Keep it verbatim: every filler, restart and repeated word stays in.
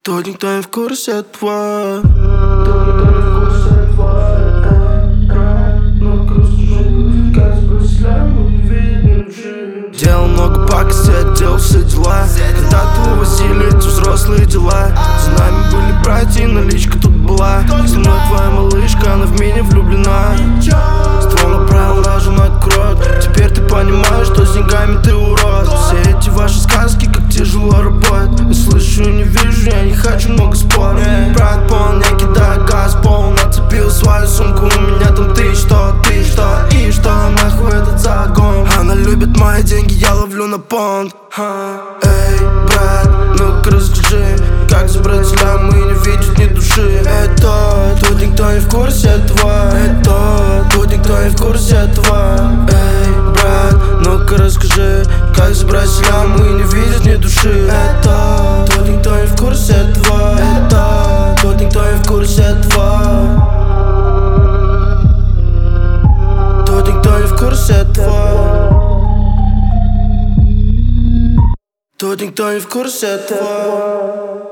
Тут никто не в курсе твой. Делал много пакости, делал все дела. Когда-то увозили эти взрослые дела. За нами были братья, и наличка тут была. Со мной твоя малышка, она в меня влюблена. Ствол направил на жену откроет. Теперь ты понимаешь, что с деньгами ты урод. Все эти ваши сказки, как тяжело работать. Не слышу, не вижу, я не хочу много споров. Брат полон, я кидаю газ, пол. Нацепил свою сумку, у меня там ты что, ты что и что, нахуй этот загон. Она любит мои деньги, я ловлю на понт. Эй, брат, ну-ка расскажи, как забрать слям и не видеть ни души. Это, тут никто не в курсе этого. Это, тут никто не в курсе этого. Эй, брат, ну-ка расскажи, как забрать слям и не видеть ни души. Это, тут никто не в курсе этого. Это, тут никто не в курсе этого. Тут никто не в курсе этого. Тут никто не в курсе этого.